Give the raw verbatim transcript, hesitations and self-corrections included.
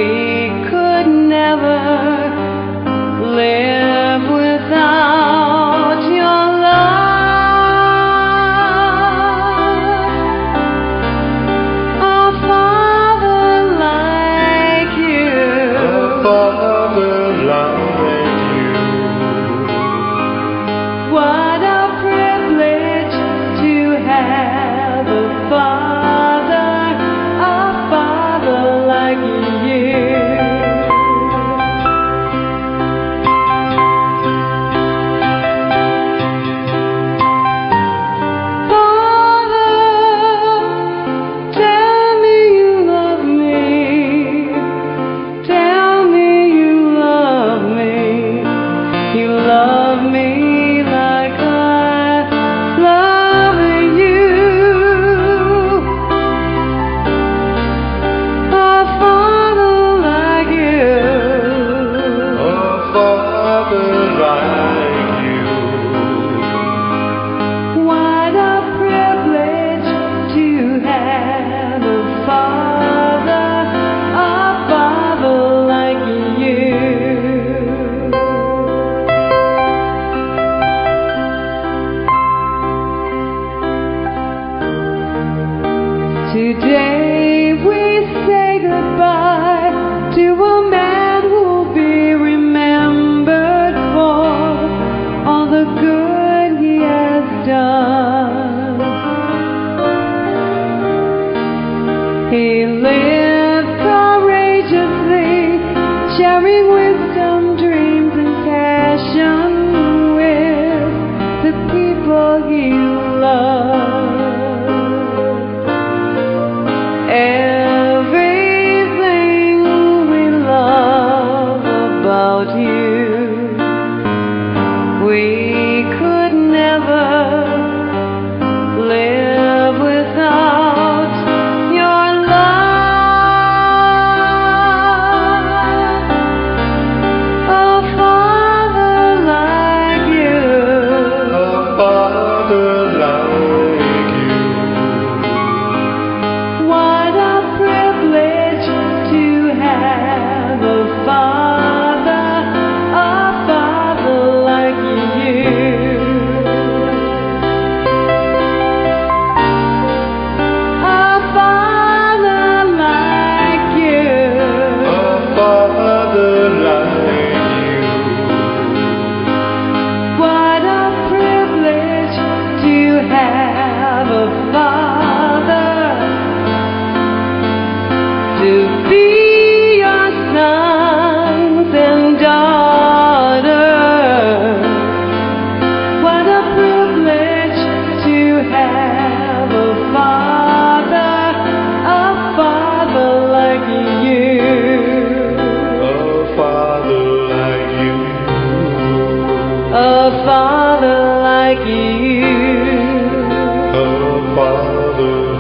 could never live without your love. A father like you, a father like you. What a privilege to have a father, a father like you. Love me like I love you. A father like you, A father like you. what a privilege to have a father, a father like you. Today we say goodbye to a man who'll be remembered for all the good he has done. He lived courageously, sharing wisdom, dreams, and passion with the people he loved. Everything we love about you, we could never live without your love. A father like you, A father like you. what a privilege to have a father, a father like you. A father like you, A father like you. what a privilege to have a father, to be your sons and daughters. What a privilege to have a father, a father like you. A father like you. A father like you. A father